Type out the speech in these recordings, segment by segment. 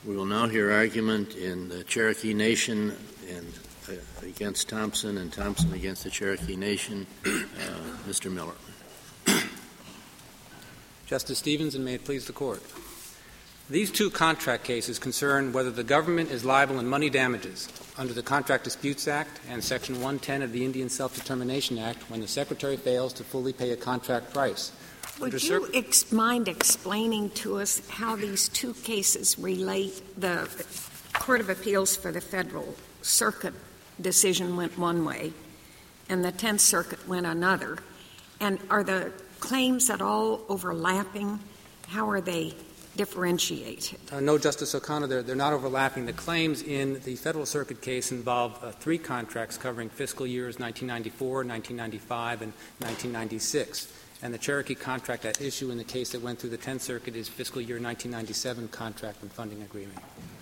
We will now hear argument in the Cherokee Nation and against Thompson and Thompson against the Cherokee Nation. Mr. Miller. Justice Stevens, and may it please the Court. These two contract cases concern whether the government is liable in money damages under the Contract Disputes Act and Section 110 of the Indian Self-Determination Act when the Secretary fails to fully pay a contract price. Would you mind explaining to us how these two cases relate? The Court of Appeals for the Federal Circuit decision went one way, and the Tenth Circuit went another. And are the claims at all overlapping? How are they differentiated? No, Justice O'Connor, they're not overlapping. The claims in the Federal Circuit case involve three contracts covering fiscal years 1994, 1995, and 1996. And the Cherokee contract at issue in the case that went through the Tenth Circuit is fiscal year 1997 contract and funding agreement.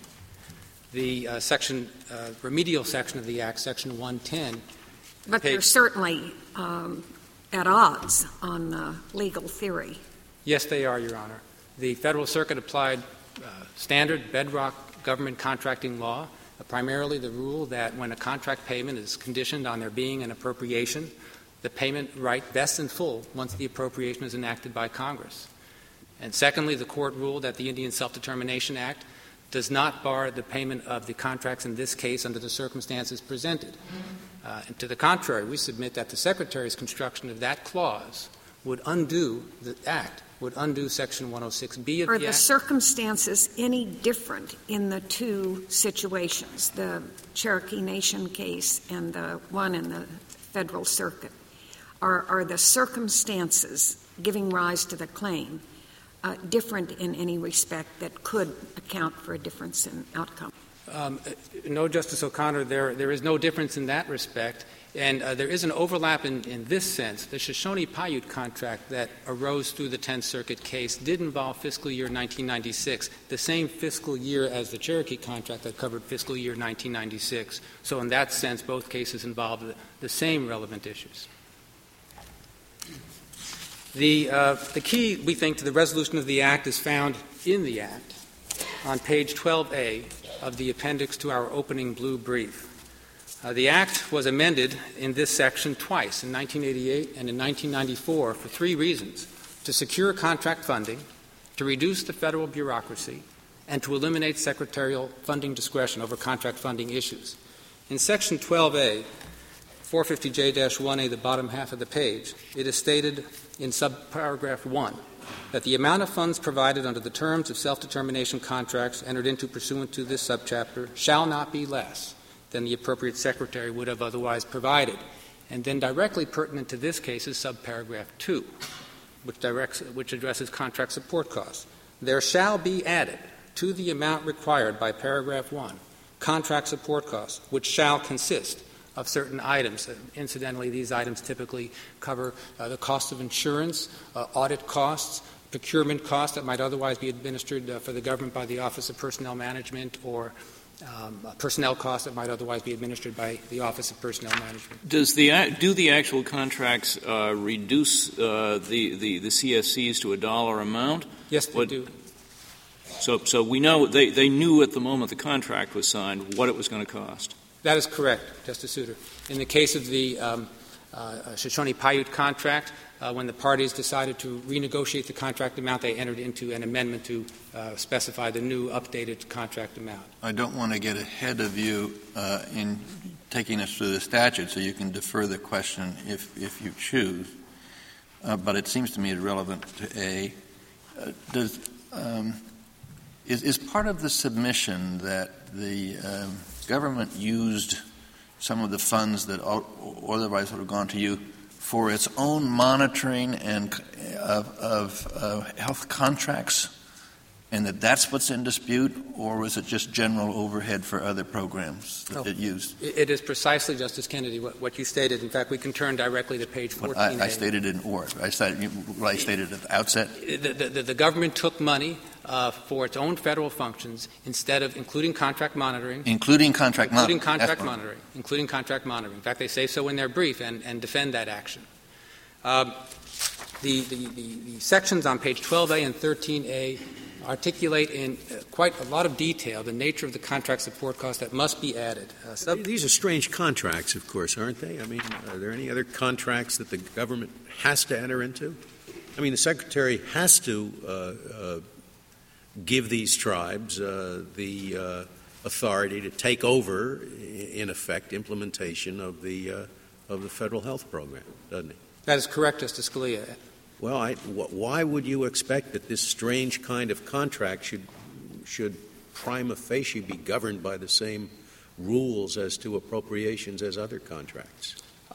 The remedial section of the Act, Section 110. But they're certainly at odds on legal theory. Yes, they are, Your Honor. The Federal Circuit applied standard bedrock government contracting law, primarily the rule that when a contract payment is conditioned on there being an appropriation, the payment right vests in full once the appropriation is enacted by Congress. And secondly, the Court ruled that the Indian Self-Determination Act does not bar the payment of the contracts in this case under the circumstances presented. And to the contrary, we submit that the Secretary's construction of that clause would undo the Act, would undo Section 106B of the Act. Are the circumstances any different in the two situations, the Cherokee Nation case and the one in the Federal Circuit? Are the circumstances giving rise to the claim different in any respect that could account for a difference in outcome? No, Justice O'Connor, there is no difference in that respect. And there is an overlap in this sense. The Shoshone-Paiute contract that arose through the Tenth Circuit case did involve fiscal year 1996, the same fiscal year as the Cherokee contract that covered fiscal year 1996. So in that sense, both cases involved the same relevant issues. The key, we think, to the resolution of the Act is found in the Act on page 12A of the appendix to our opening blue brief. The Act was amended in this section twice, in 1988 and in 1994, for three reasons: to secure contract funding, to reduce the federal bureaucracy, and to eliminate secretarial funding discretion over contract funding issues. In Section 12A, 450J-1A, the bottom half of the page, it is stated in subparagraph 1 that the amount of funds provided under the terms of self-determination contracts entered into pursuant to this subchapter shall not be less than the appropriate secretary would have otherwise provided. And then directly pertinent to this case is subparagraph 2, which addresses contract support costs. There shall be added to the amount required by paragraph 1 contract support costs, which shall consist of certain items. Incidentally, these items typically cover the cost of insurance, audit costs, procurement costs that might otherwise be administered for the government by the Office of Personnel Management, or personnel costs that might otherwise be administered by the Office of Personnel Management. Do the actual contracts reduce the CSCs to a dollar amount? Yes, they do. So we know they knew at the moment the contract was signed what it was going to cost. That is correct, Justice Souter. In the case of the Shoshone-Paiute contract, when the parties decided to renegotiate the contract amount, they entered into an amendment to specify the new updated contract amount. I don't want to get ahead of you in taking us through the statute, so you can defer the question if you choose. But it seems to me relevant to A. Is part of the submission that the government used some of the funds that otherwise would have gone to you for its own monitoring and of health contracts, and that's what's in dispute, or was it just general overhead for other programs that it used? It is precisely, Justice Kennedy, what you stated. In fact, we can turn directly to page 14. I stated it in or. I stated at the outset. The government took money for its own federal functions instead of including contract monitoring. Including contract monitoring. Including contract monitoring. In fact, they say so in their brief and defend that action. The sections on page 12A and 13A articulate in quite a lot of detail, the nature of the contract support costs that must be added. These are strange contracts, of course, aren't they? I mean, are there any other contracts that the government has to enter into? I mean, the Secretary has to give these tribes the authority to take over, in effect, implementation of the federal health program, doesn't he? That is correct, Justice Scalia. Well, why would you expect that this strange kind of contract should prima facie be governed by the same rules as to appropriations as other contracts?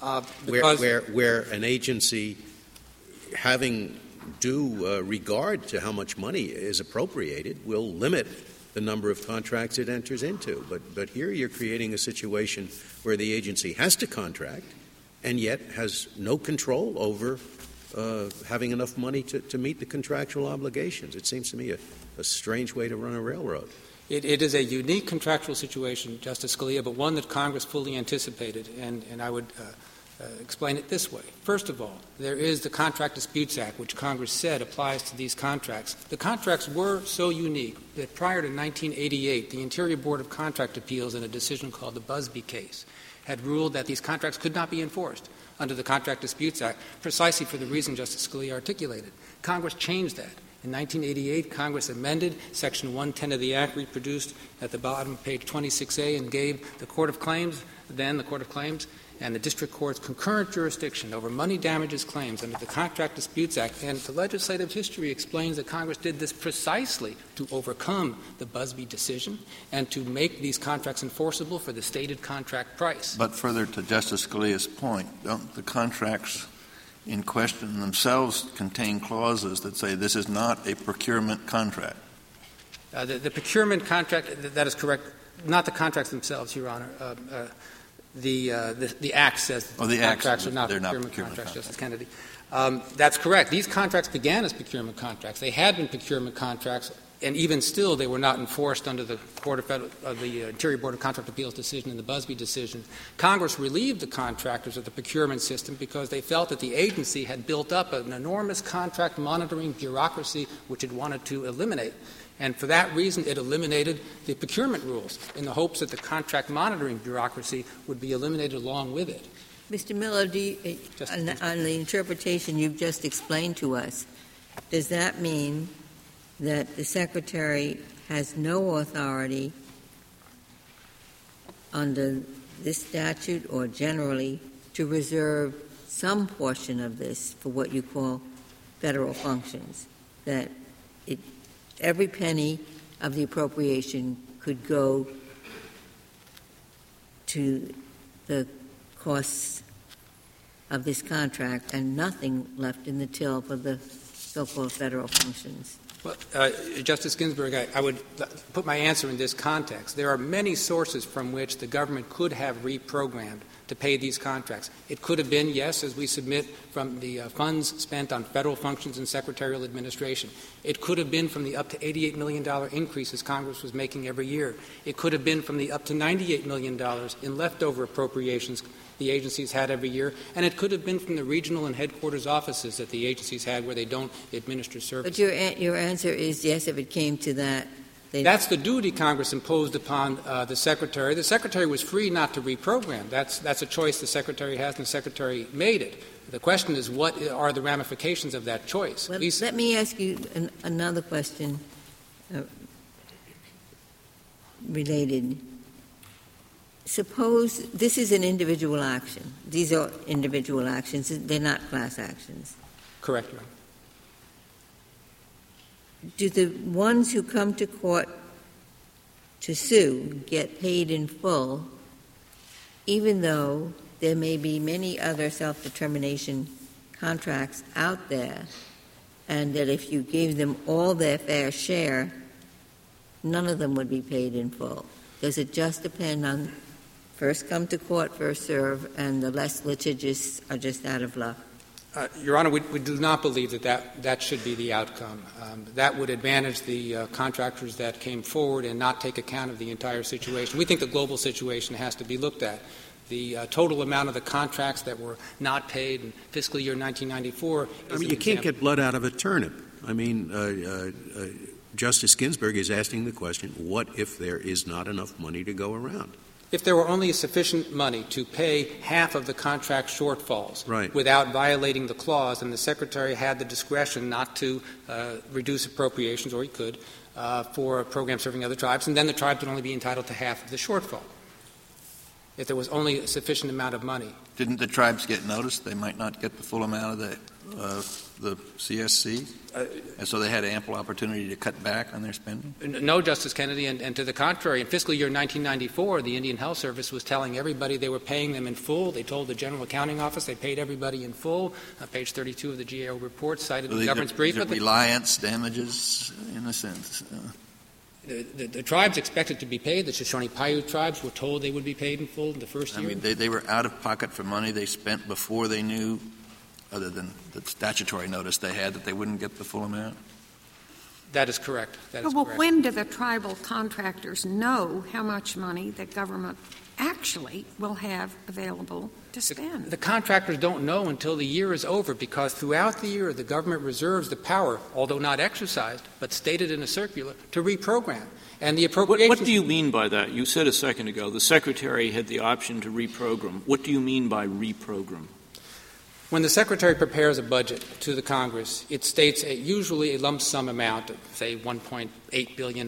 Where an agency, having due regard to how much money is appropriated, will limit the number of contracts it enters into. But here you're creating a situation where the agency has to contract and yet has no control over having enough money to meet the contractual obligations. It seems to me a strange way to run a railroad. It is a unique contractual situation, Justice Scalia, but one that Congress fully anticipated, and I would explain it this way. First of all, there is the Contract Disputes Act, which Congress said applies to these contracts. The contracts were so unique that prior to 1988, the Interior Board of Contract Appeals, in a decision called the Busby case, had ruled that these contracts could not be enforced under the Contract Disputes Act, precisely for the reason Justice Scalia articulated. Congress changed that. In 1988, Congress amended Section 110 of the Act, reproduced at the bottom of page 26A, and gave the Court of Claims, then the Court of Claims, and the district courts concurrent jurisdiction over money damages claims under the Contract Disputes Act. And the legislative history explains that Congress did this precisely to overcome the Busby decision and to make these contracts enforceable for the stated contract price. But further to Justice Scalia's point, don't the contracts in question themselves contain clauses that say this is not a procurement contract? The procurement contract, that is correct, not the contracts themselves, Your Honor. The Act says that the contracts are not procurement contracts, Justice Kennedy. That's correct. These contracts began as procurement contracts. They had been procurement contracts, and even still they were not enforced under the the Interior Board of Contract Appeals decision and the Busby decision. Congress relieved the contractors of the procurement system because they felt that the agency had built up an enormous contract monitoring bureaucracy which it wanted to eliminate. And for that reason, it eliminated the procurement rules in the hopes that the contract monitoring bureaucracy would be eliminated along with it. Mr. Miller, on the interpretation you've just explained to us, does that mean that the Secretary has no authority under this statute or generally to reserve some portion of this for what you call federal functions, that every penny of the appropriation could go to the costs of this contract and nothing left in the till for the so-called federal functions? Well, Justice Ginsburg, I would put my answer in this context. There are many sources from which the government could have reprogrammed to pay these contracts. It could have been, yes, as we submit, from the funds spent on federal functions and secretarial administration. It could have been from the up to $88 million increases Congress was making every year. It could have been from the up to $98 million in leftover appropriations the agencies had every year, and it could have been from the regional and headquarters offices that the agencies had where they don't administer services. But your answer is yes, if it came to that. That's the duty Congress imposed upon the Secretary. The Secretary was free not to reprogram. That's a choice the Secretary has, and the Secretary made it. The question is, what are the ramifications of that choice? Let me ask you another question related. Suppose this is an individual action. These are individual actions. They're not class actions. Correct, Your Honor. Do the ones who come to court to sue get paid in full, even though there may be many other self-determination contracts out there, and that if you gave them all their fair share, none of them would be paid in full? Does it just depend on first come to court, first serve, and the less litigious are just out of luck? Your Honor, we do not believe that should be the outcome. That would advantage the contractors that came forward and not take account of the entire situation. We think the global situation has to be looked at. The total amount of the contracts that were not paid in fiscal year 1994 I mean, you can't get blood out of a turnip. I mean, Justice Ginsburg is asking the question, what if there is not enough money to go around? If there were only sufficient money to pay half of the contract shortfalls right. without violating the clause, and the Secretary had the discretion not to reduce appropriations, or he could, for a program serving other tribes, and then the tribes would only be entitled to half of the shortfall. If there was only a sufficient amount of money. Didn't the tribes get noticed they might not get the full amount of the CSC? And so they had ample opportunity to cut back on their spending? No, Justice Kennedy, and to the contrary. In fiscal year 1994, the Indian Health Service was telling everybody they were paying them in full. They told the General Accounting Office they paid everybody in full. Page 32 of the GAO report cited the government's brief. Reliance damages, in a sense. The tribes expected to be paid. The Shoshone-Paiute tribes were told they would be paid in full in the first year. I mean, they were out of pocket for money they spent before they knew, other than the statutory notice they had, that they wouldn't get the full amount? That is correct. Well, when do the tribal contractors know how much money the government actually will have available to spend? The contractors don't know until the year is over, because throughout the year the government reserves the power, although not exercised, but stated in a circular, to reprogram. And the appropriations. What do you mean by that? You said a second ago the Secretary had the option to reprogram. What do you mean by reprogram? When the Secretary prepares a budget to the Congress, it states usually a lump sum amount of, say, $1.8 billion.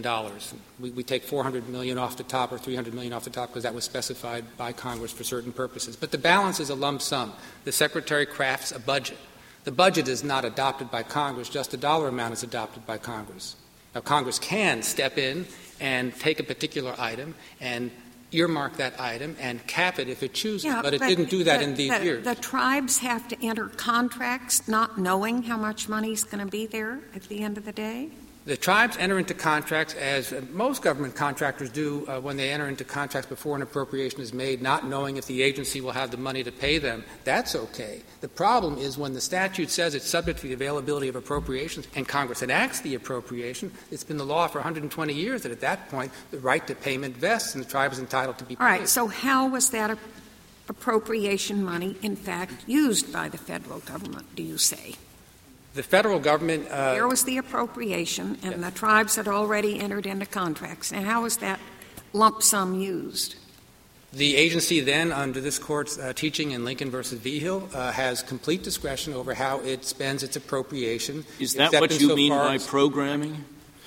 We take $400 million off the top or $300 million off the top because that was specified by Congress for certain purposes. But the balance is a lump sum. The Secretary crafts a budget. The budget is not adopted by Congress. Just the dollar amount is adopted by Congress. Now, Congress can step in and take a particular item and earmark that item and cap it if it chooses, but it didn't do that in these years. The tribes have to enter contracts not knowing how much money is going to be there at the end of the day? The tribes enter into contracts, as most government contractors do when they enter into contracts before an appropriation is made, not knowing if the agency will have the money to pay them. That's okay. The problem is when the statute says it's subject to the availability of appropriations and Congress enacts the appropriation, it's been the law for 120 years that at that point the right to payment vests and the tribe is entitled to be paid. All right, so how was that appropriation money in fact used by the federal government, do you say? The federal government there was the appropriation, and the tribes had already entered into contracts. Now, how was that lump sum used? The agency then, under this Court's teaching in Lincoln versus Vigil, has complete discretion over how it spends its appropriation. Is that what you mean by programming?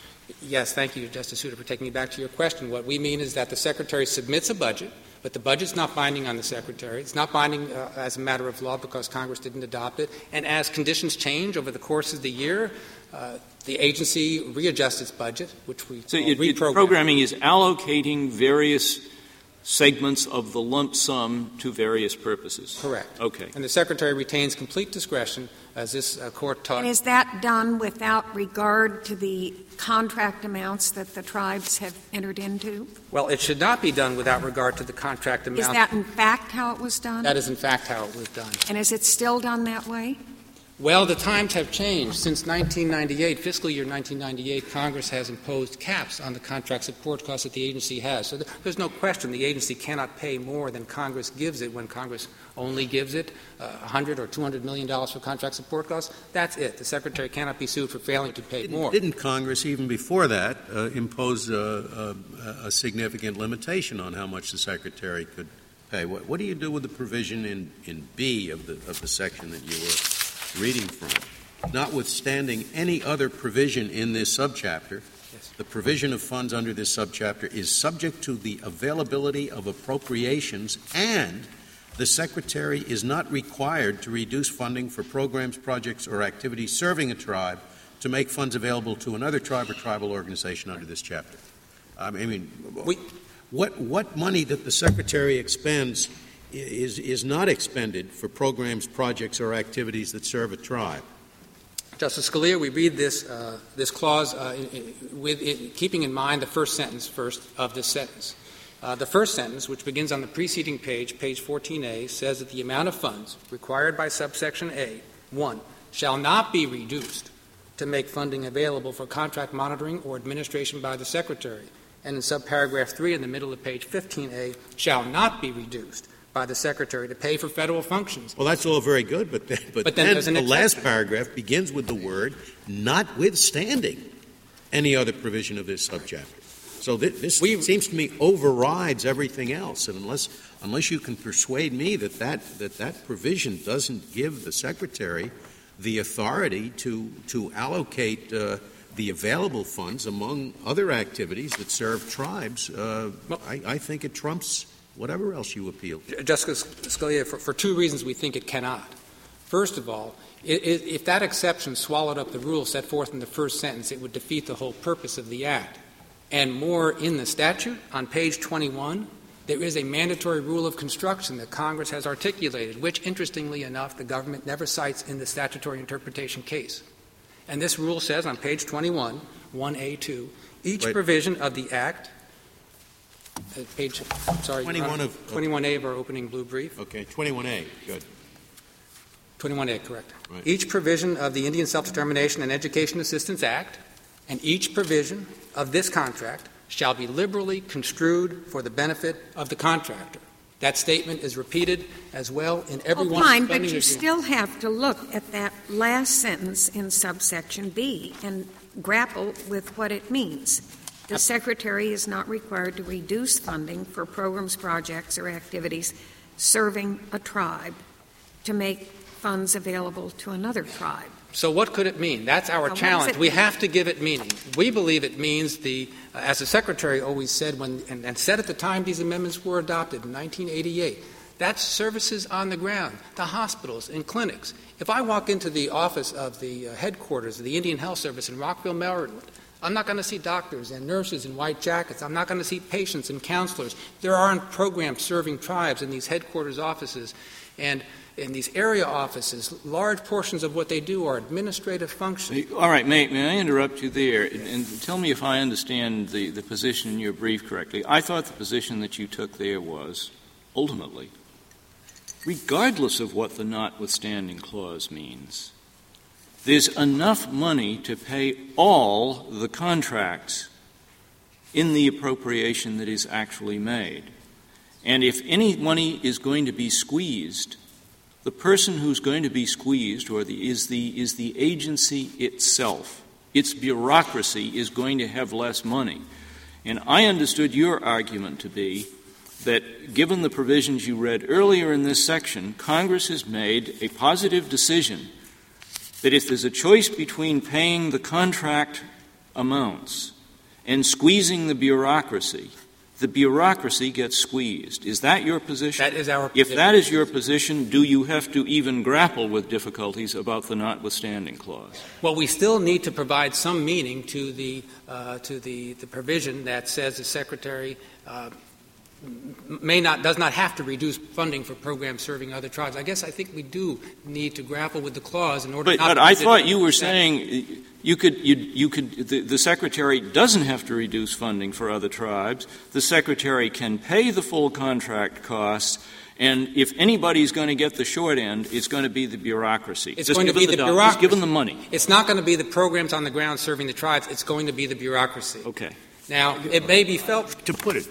Yes, thank you, Justice Souter, for taking me back to your question. What we mean is that the Secretary submits a budget, but the budget's not binding on the Secretary. It's not binding as a matter of law because Congress didn't adopt it. And as conditions change over the course of the year, the agency readjusts its budget, which we reprogram. Programming is allocating various segments of the lump sum to various purposes. Correct. Okay. And the Secretary retains complete discretion, as this Court taught. And is that done without regard to the contract amounts that the tribes have entered into? Well, it should not be done without regard to the contract amount. Is that in fact how it was done? That is in fact how it was done. And is it still done that way? Well, the times have changed. Since 1998, fiscal year 1998, Congress has imposed caps on the contract support costs that the agency has. So there's no question the agency cannot pay more than Congress gives it when Congress only gives it $100 or $200 million for contract support costs. That's it. The Secretary cannot be sued for failing to pay more. Didn't Congress, even before that, impose a significant limitation on how much the Secretary could pay? What do you do with the provision in B of the section that you were reading from? Notwithstanding any other provision in this subchapter, yes, the provision of funds under this subchapter is subject to the availability of appropriations, and the Secretary is not required to reduce funding for programs, projects, or activities serving a tribe to make funds available to another tribe or tribal organization under this chapter. I mean, what money that the Secretary expends is not expended for programs, projects, or activities that serve a tribe. Justice Scalia, we read this clause keeping in mind the first sentence first of this sentence. The first sentence, which begins on the preceding page 14A, says that the amount of funds required by subsection A, 1, shall not be reduced to make funding available for contract monitoring or administration by the Secretary. And in subparagraph 3 in the middle of page 15A, shall not be reduced by the Secretary to pay for federal functions. Well, that's all very good, but then the last paragraph begins with the word notwithstanding. any other provision of this subchapter. So this seems to me overrides everything else, and unless you can persuade me that provision doesn't give the Secretary the authority to allocate the available funds among other activities that serve tribes, I think it trumps whatever else you appeal to. Justice Scalia, for two reasons we think it cannot. First of all, if that exception swallowed up the rule set forth in the first sentence, it would defeat the whole purpose of the Act. And more, in the statute, on page 21, there is a mandatory rule of construction that Congress has articulated, which, interestingly enough, the government never cites in the statutory interpretation case. And this rule says on page 21, 1A2, each provision of the Act, 21A of our opening blue brief. Okay, 21A, good. 21A, correct. Right. Each provision of the Indian Self-Determination and Education Assistance Act and each provision of this contract shall be liberally construed for the benefit of the contractor. That statement is repeated as well in every one of the fine, funding but you agreements. still have to look at that last sentence in subsection B and grapple with what it means. The Secretary is not required to reduce funding for programs, projects, or activities serving a tribe to make funds available to another tribe. So what could it mean? That's our challenge. We have to give it meaning. We believe it means as the Secretary always said and said at the time these amendments were adopted in 1988, that's services on the ground, the hospitals and clinics. If I walk into the office of the headquarters of the Indian Health Service in Rockville, Maryland, I'm not going to see doctors and nurses in white jackets. I'm not going to see patients and counselors. There aren't programs serving tribes in these headquarters offices. And in these area offices, large portions of what they do are administrative functions. All right, may I interrupt you there and tell me if I understand the position in your brief correctly. I thought the position that you took there was, ultimately, regardless of what the notwithstanding clause means, there's enough money to pay all the contracts in the appropriation that is actually made. And if any money is going to be squeezed, the person who's going to be squeezed is the agency itself. Its bureaucracy is going to have less money. And I understood your argument to be that given the provisions you read earlier in this section, Congress has made a positive decision that if there's a choice between paying the contract amounts and squeezing the bureaucracy gets squeezed. Is that your position? That is our position. If that is your position, do you have to even grapple with difficulties about the notwithstanding clause? Well, we still need to provide some meaning to the provision that says the Secretary does not have to reduce funding for programs serving other tribes. I think we do need to grapple with the clause in order. But I thought you were saying the Secretary doesn't have to reduce funding for other tribes. The Secretary can pay the full contract costs, and if anybody's going to get the short end, it's going to be the bureaucracy. It's going to be the bureaucracy. Just give them the money. It's not going to be the programs on the ground serving the tribes. It's going to be the bureaucracy. Okay. Now, it may be felt to put it.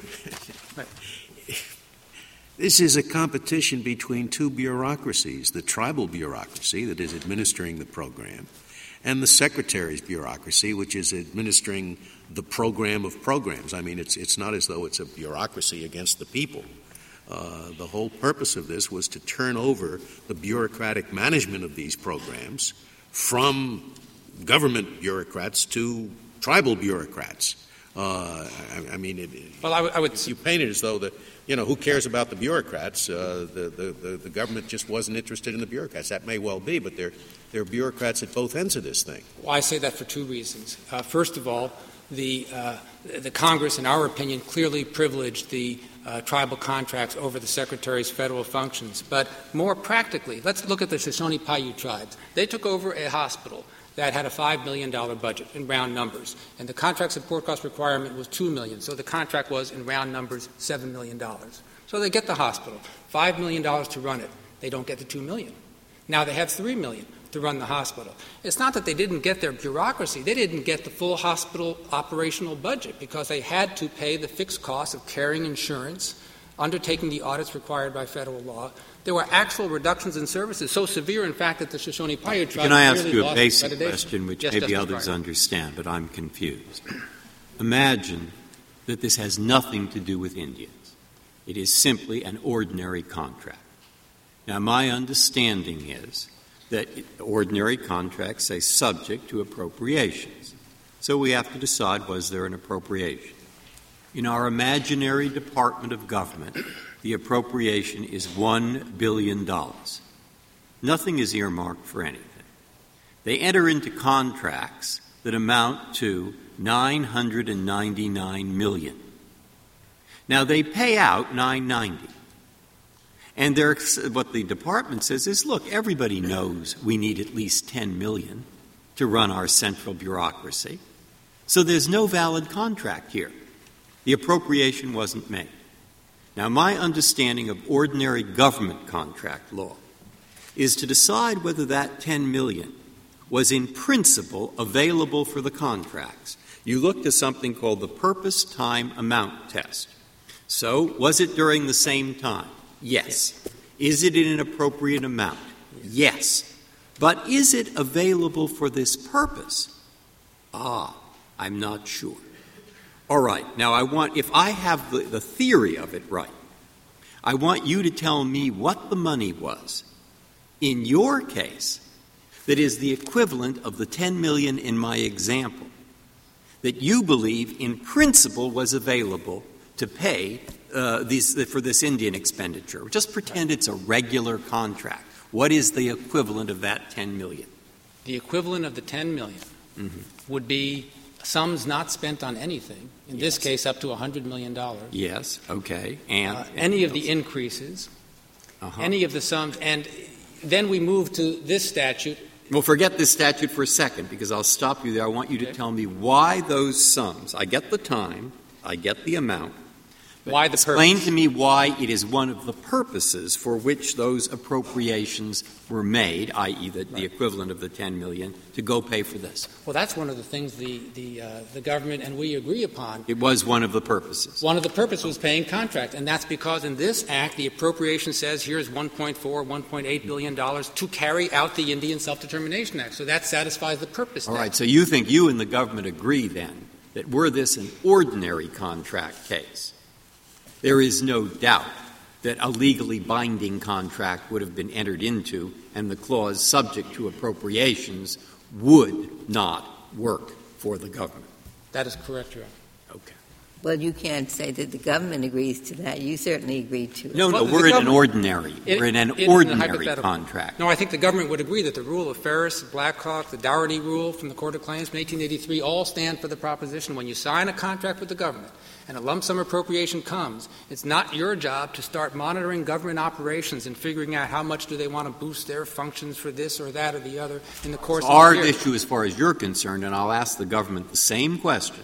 This is a competition between two bureaucracies, the tribal bureaucracy that is administering the program and the Secretary's bureaucracy, which is administering the program of programs. I mean, it's not as though it's a bureaucracy against the people. The whole purpose of this was to turn over the bureaucratic management of these programs from government bureaucrats to tribal bureaucrats. I would. You paint it as though who cares about the bureaucrats? The government just wasn't interested in the bureaucrats. That may well be, but there are bureaucrats at both ends of this thing. Well, I say that for two reasons. First of all, the Congress, in our opinion, clearly privileged the tribal contracts over the Secretary's federal functions. But more practically, let's look at the Shoshone-Paiute tribes. They took over a hospital that had a $5 million budget in round numbers, and the contract support cost requirement was $2 million, so the contract was, in round numbers, $7 million. So they get the hospital, $5 million to run it. They don't get the $2 million. Now they have $3 million to run the hospital. It's not that they didn't get their bureaucracy. They didn't get the full hospital operational budget because they had to pay the fixed costs of carrying insurance, undertaking the audits required by federal law. There were actual reductions in services, so severe, in fact, that the Shoshone-Paiute tribe Can I ask nearly you a lost basic accreditation. question, which Yes, maybe Justice others Breyer. understand, but I'm confused? Imagine that this has nothing to do with Indians. It is simply an ordinary contract. Now, my understanding is that ordinary contracts say subject to appropriations. So we have to decide, was there an appropriation? In our imaginary Department of Government, the appropriation is $1 billion. Nothing is earmarked for anything. They enter into contracts that amount to $999 million. Now, they pay out $990. And what the department says is, look, everybody knows we need at least $10 million to run our central bureaucracy. So there's no valid contract here. The appropriation wasn't made. Now, my understanding of ordinary government contract law is to decide whether that $10 million was in principle available for the contracts. You look to something called the purpose time amount test. So, was it during the same time? Yes. Is it in an appropriate amount? Yes. But is it available for this purpose? I'm not sure. All right. Now, if I have the theory of it right, I want you to tell me what the money was in your case that is the equivalent of the $10 million in my example that you believe in principle was available to pay for this Indian expenditure. Just pretend it's a regular contract. What is the equivalent of that $10 million? The equivalent of the $10 million would be sums not spent on anything, in this case up to $100 million. Yes, okay. And any of the increases, any of the sums, and then we move to this statute. Well, forget this statute for a second, because I'll stop you there. I want you to tell me why those sums. I get the time, I get the amount. Why the explain purpose? to me why it is one of the purposes for which those appropriations were made, i.e. the equivalent of the $10 million, to go pay for this. Well, that's one of the things the government and we agree upon. It was one of the purposes. One of the purposes was paying contract, and that's because in this Act the appropriation says here's $1.4, $1.8 billion to carry out the Indian Self-Determination Act. So that satisfies the purpose. All right, so you think you and the government agree then that were this an ordinary contract case, there is no doubt that a legally binding contract would have been entered into and the clause subject to appropriations would not work for the government. That is correct, Your Honor. Okay. Well, you can't say that the government agrees to that. You certainly agree to it. No, Well, we're in an ordinary. We're in an ordinary contract. No, I think the government would agree that the rule of Ferris, Blackhawk, the Dougherty rule from the Court of Claims from 1883 all stand for the proposition when you sign a contract with the government and a lump sum appropriation comes, it's not your job to start monitoring government operations and figuring out how much do they want to boost their functions for this or that or the other in the course of Our the year. issue, as far as you're concerned, and I'll ask the government the same question,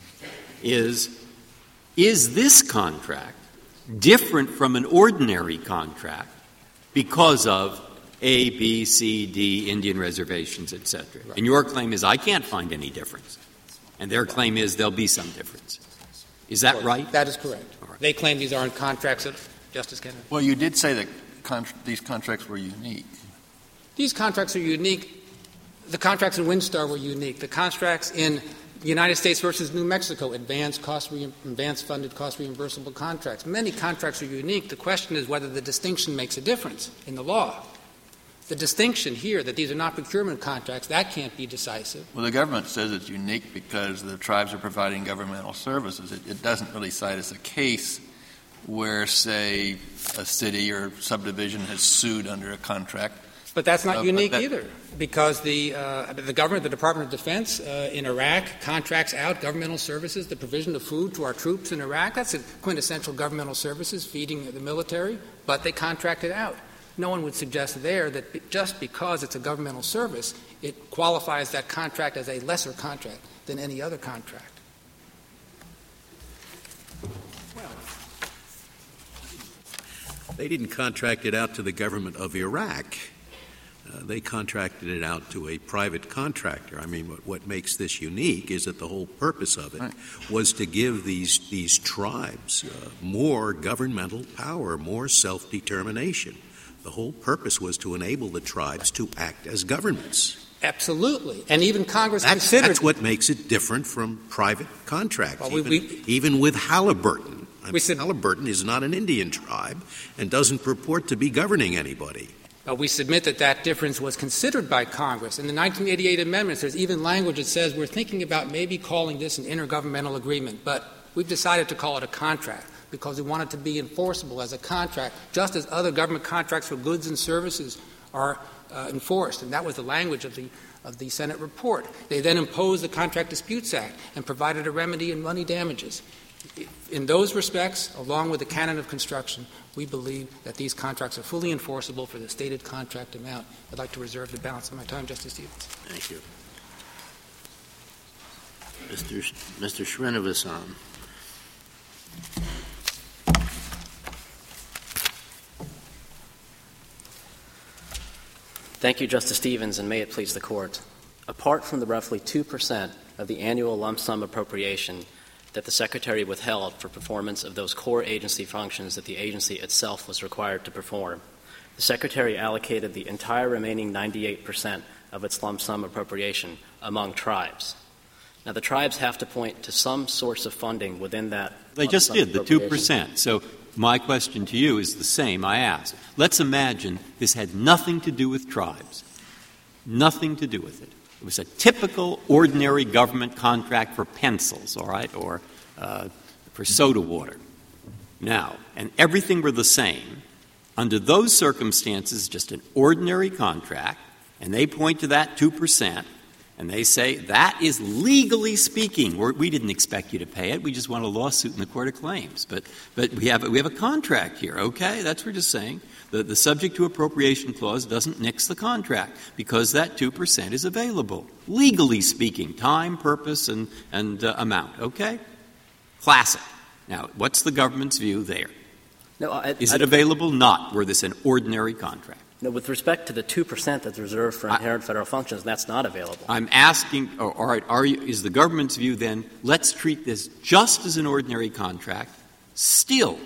is this contract different from an ordinary contract because of A, B, C, D, Indian reservations, etc.? Right. And your claim is, I can't find any difference. And their claim is there'll be some difference. Is that right? That is correct. Right. They claim these aren't contracts that Justice Kennedy. Well, you did say that these contracts were unique. These contracts are unique. The contracts in Windstar were unique. The contracts in United States versus New Mexico, advanced funded cost reimbursable contracts. Many contracts are unique. The question is whether the distinction makes a difference in the law. The distinction here that these are not procurement contracts, that can't be decisive. Well, the government says it's unique because the tribes are providing governmental services. It doesn't really cite as a case where, say, a city or subdivision has sued under a contract. But that's not unique either, because the government, the Department of Defense in Iraq contracts out governmental services, the provision of food to our troops in Iraq. That's a quintessential governmental services, feeding the military, but they contract it out. No one would suggest there that just because it's a governmental service, it qualifies that contract as a lesser contract than any other contract. Well, they didn't contract it out to the government of Iraq. They contracted it out to a private contractor. I mean, what makes this unique is that the whole purpose of it was to give these tribes more governmental power, more self-determination. The whole purpose was to enable the tribes to act as governments. Absolutely. And even Congress considered... That's what makes it different from private contracts, well, even with Halliburton. Halliburton is not an Indian tribe and doesn't purport to be governing anybody. We submit that difference was considered by Congress. In the 1988 amendments, there's even language that says we're thinking about maybe calling this an intergovernmental agreement, but we've decided to call it a contract because we want it to be enforceable as a contract, just as other government contracts for goods and services are enforced. And that was the language of the Senate report. They then imposed the Contract Disputes Act and provided a remedy in money damages. In those respects, along with the canon of construction, we believe that these contracts are fully enforceable for the stated contract amount. I'd like to reserve the balance of my time, Justice Stevens. Thank you. Mr. Srinivasan. Thank you, Justice Stevens, and may it please the Court. Apart from the roughly 2% of the annual lump sum appropriation that the Secretary withheld for performance of those core agency functions that the agency itself was required to perform, the Secretary allocated the entire remaining 98% of its lump sum appropriation among tribes. Now, the tribes have to point to some source of funding within that. They just did, the 2%. So my question to you is the same I asked. Let's imagine this had nothing to do with tribes, nothing to do with it. It was a typical, ordinary government contract for pencils, all right, or for soda water. Now, and everything were the same. Under those circumstances, just an ordinary contract, and they point to that 2%, and they say, that is legally speaking. We didn't expect you to pay it. We just want a lawsuit in the Court of Claims. But we have a contract here, okay? That's what we're just saying. The subject to appropriation clause doesn't nix the contract because that 2% is available, legally speaking, time, purpose, and amount, okay? Classic. Now, what's the government's view there? No, is it available? Not. Were this an ordinary contract? No, with respect to the 2% that's reserved for inherent federal functions, that's not available. I'm asking, all right, is the government's view then, let's treat this just as an ordinary contract, still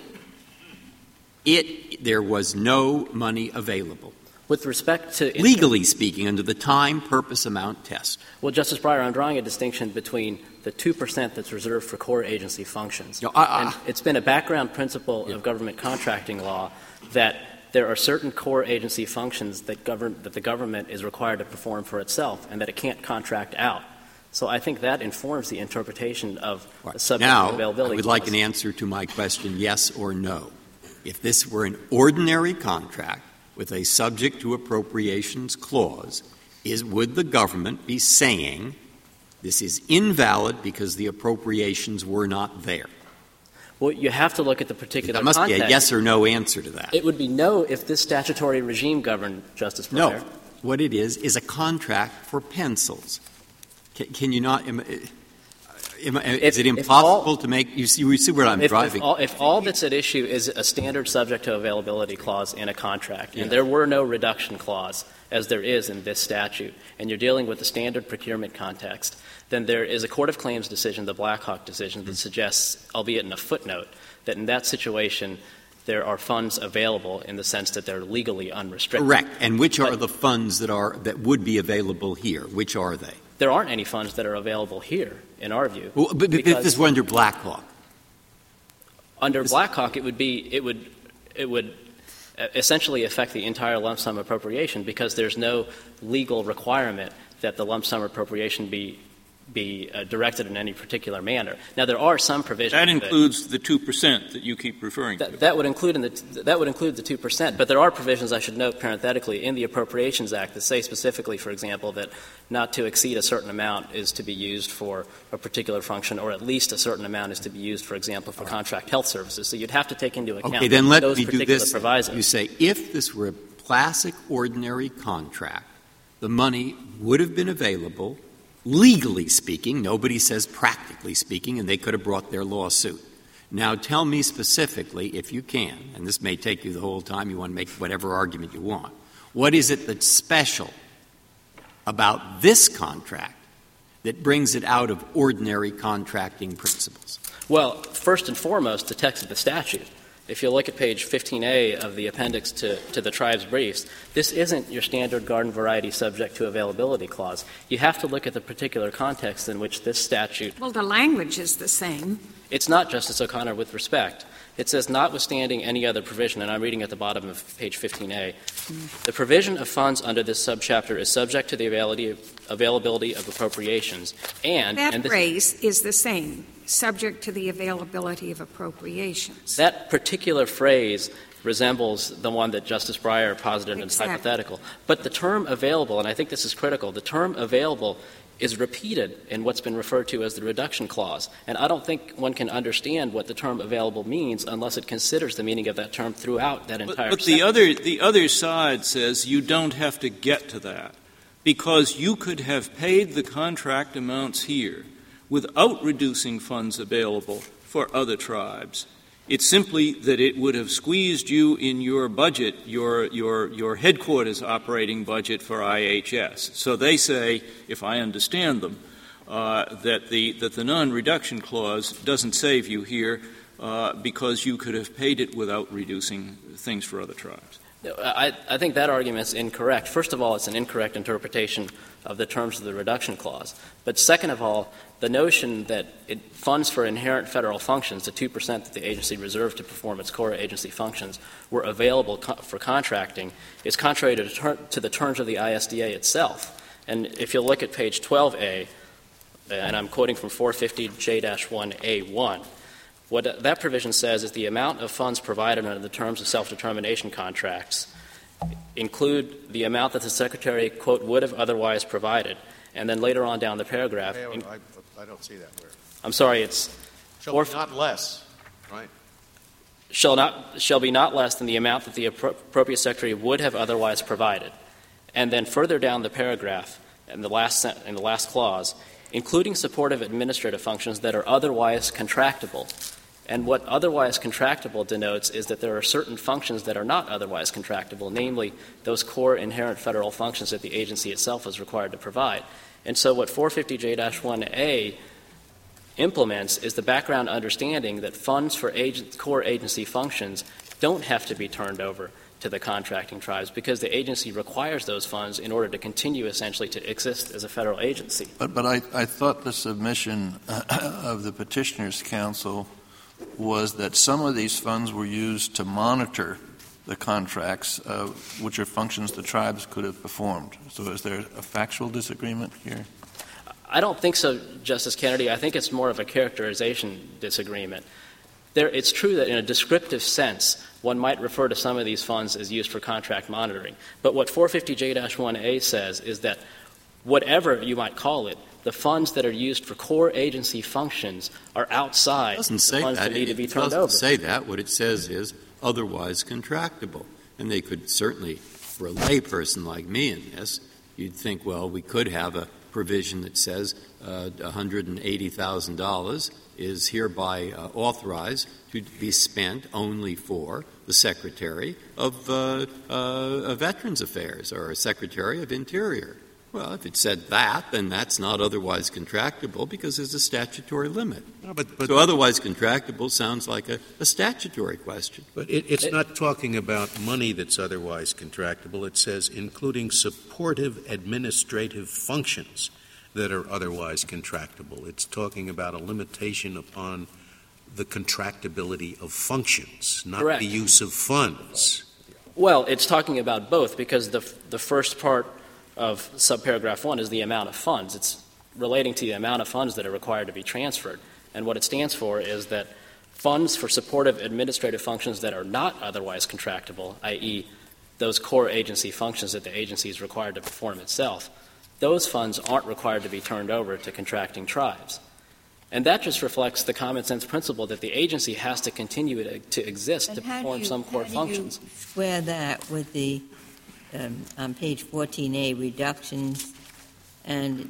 there was no money available? With respect to... Legally speaking, under the time, purpose, amount test. Well, Justice Breyer, I'm drawing a distinction between the 2% that's reserved for core agency functions. And it's been a background principle of government contracting law that there are certain core agency functions that the government is required to perform for itself and that it can't contract out. So I think that informs the interpretation of the subject now, availability I would clause. like an answer to my question, yes or no. If this were an ordinary contract with a subject to appropriations clause, would the government be saying this is invalid because the appropriations were not there? Well, you have to look at the particular That must context. be a yes or no answer to that. It would be no if this statutory regime governed, Justice Breyer. No. What it is a contract for pencils. Can you not is it impossible to make you see where I'm driving? If all that's at issue is a standard subject to availability clause in a contract, and there were no reduction clause, as there is in this statute, and you're dealing with the standard procurement context, then there is a Court of Claims decision, the Blackhawk decision, that suggests, albeit in a footnote, that in that situation there are funds available in the sense that they're legally unrestricted. Correct. And which are the funds that would be available here? Which are they? There aren't any funds that are available here, in our view. Well, but if this were under Blackhawk? Under Blackhawk, it would essentially affect the entire lump sum appropriation because there's no legal requirement that the lump sum appropriation be directed in any particular manner. Now, there are some provisions. That includes the 2% that you keep referring to. That would include the 2%. But there are provisions, I should note parenthetically, in the Appropriations Act that say specifically, for example, that not to exceed a certain amount is to be used for a particular function, or at least a certain amount is to be used, for example, for contract health services. So you'd have to take into account then let those me do particular this. provisos. You say if this were a classic, ordinary contract, the money would have been available. Legally speaking, nobody says practically speaking, and they could have brought their lawsuit. Now tell me specifically, if you can, and this may take you the whole time, you want to make whatever argument you want, What is it that's special about this contract that brings it out of ordinary contracting principles? Well, first and foremost, the text of the statute. If you look at page 15A of the appendix to the tribe's briefs, this isn't your standard garden variety subject to availability clause. You have to look at the particular context in which this statute. Well, the language is the same. It's not, Justice O'Connor, with respect. It says, notwithstanding any other provision, and I'm reading at the bottom of page 15A, the provision of funds under this subchapter is subject to the availability of appropriations. That phrase is the same, subject to the availability of appropriations. That particular phrase resembles the one that Justice Breyer posited in his hypothetical. But the term available, and I think this is critical, the term available is repeated in what's been referred to as the reduction clause. And I don't think one can understand what the term available means unless it considers the meaning of that term throughout that entire But sentence. the other side says you don't have to get to that, because you could have paid the contract amounts here without reducing funds available for other tribes. It's simply that it would have squeezed you in your budget, your headquarters operating budget for IHS. So they say, if I understand them, that the non-reduction clause doesn't save you here because you could have paid it without reducing things for other tribes. I think that argument is incorrect. First of all, it's an incorrect interpretation of the terms of the reduction clause. But second of all, the notion that funds for inherent federal functions, the 2% that the agency reserved to perform its core agency functions, were available for contracting is contrary to the terms of the ISDA itself. And if you look at page 12A, and I'm quoting from 450J-1A1, what that provision says is the amount of funds provided under the terms of self-determination contracts include the amount that the Secretary, quote, would have otherwise provided. And then later on down the paragraph. I don't see that where. I'm sorry, it's. Shall be not less, right? Shall be not less than the amount that the appropriate Secretary would have otherwise provided. And then further down the paragraph, in the last clause, including supportive administrative functions that are otherwise contractable. And what otherwise contractable denotes is that there are certain functions that are not otherwise contractable, namely those core inherent federal functions that the agency itself is required to provide. And so what 450J-1A implements is the background understanding that funds for core agency functions don't have to be turned over to the contracting tribes because the agency requires those funds in order to continue essentially to exist as a federal agency. But I thought the submission of the Petitioners' Council was that some of these funds were used to monitor the contracts, which are functions the tribes could have performed. So is there a factual disagreement here? I don't think so, Justice Kennedy. I think it's more of a characterization disagreement. It's true that in a descriptive sense, one might refer to some of these funds as used for contract monitoring. But what 450J-1A says is that whatever you might call it, the funds that are used for core agency functions are outside the funds that need to be turned over. It doesn't say that. What it says is otherwise contractable. And they could certainly, for a layperson like me in this, you'd think, well, we could have a provision that says $180,000 is hereby authorized to be spent only for the Secretary of Veterans Affairs or Secretary of Interior. Well, if it said that, then that's not otherwise contractable because there's a statutory limit. No, but so otherwise contractable sounds like a statutory question. But it's not talking about money that's otherwise contractable. It says including supportive administrative functions that are otherwise contractable. It's talking about a limitation upon the contractability of functions, not Correct. the use of funds. Well, it's talking about both because the first part of subparagraph 1 is the amount of funds. It's relating to the amount of funds that are required to be transferred. And what it stands for is that funds for supportive administrative functions that are not otherwise contractable, i.e., those core agency functions that the agency is required to perform itself, those funds aren't required to be turned over to contracting tribes. And that just reflects the common sense principle that the agency has to continue to exist to perform some core functions. How do you square that with the on page 14A, reductions, and